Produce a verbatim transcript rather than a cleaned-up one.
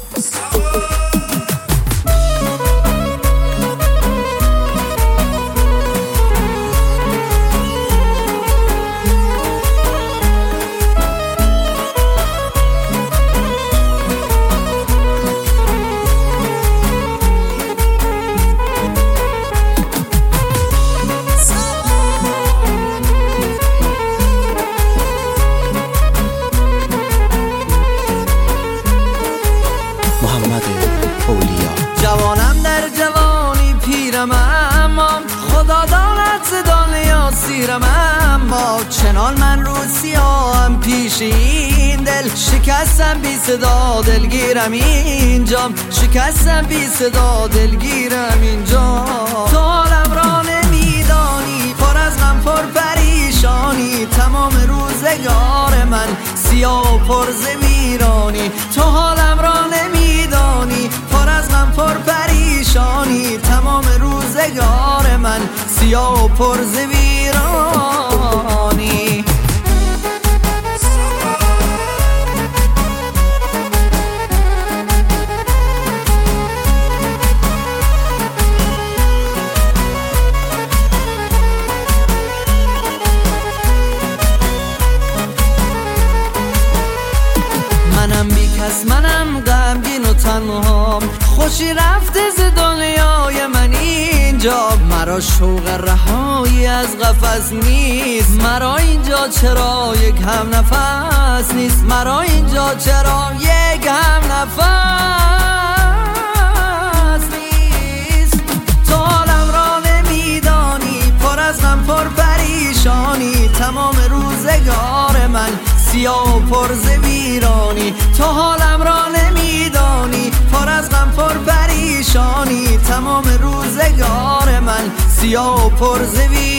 جوانم در جوانی پیرم، اما خدا داند ز دنیا سیرم. اما چنان من رو سیاهم پیش این دل، شکستم بی صدا دلگیرم اینجا، شکستم بی صدا دلگیرم اینجا. تو حالم را نمیدانی، پر از غم پر پریشانی، تمام روزگار من سیاه و پر ز ویرانی. تو حالم را نمیدانی، پر از غم پر پریشانی، تمام روزگار من سیاه و پر ز ویرانی. منم بی کس، منم غمگین و تنهام، خوشی رفته ز دنیای من اینجا. مرا شوق رهایی از قفس نیست، مرا اینجا چرا یک هم نفس نیست، مرا اینجا چرا یک هم نفس نیست. تو حالم را نمیدانی، پر از غم پر پریشانی، تمام روزگار من سیاه و پر ز ویرانی. تو حالم را نمیدانی، پر از غم پر پریشانی، تمام روزگار من سیاه و پر ز ویرانی.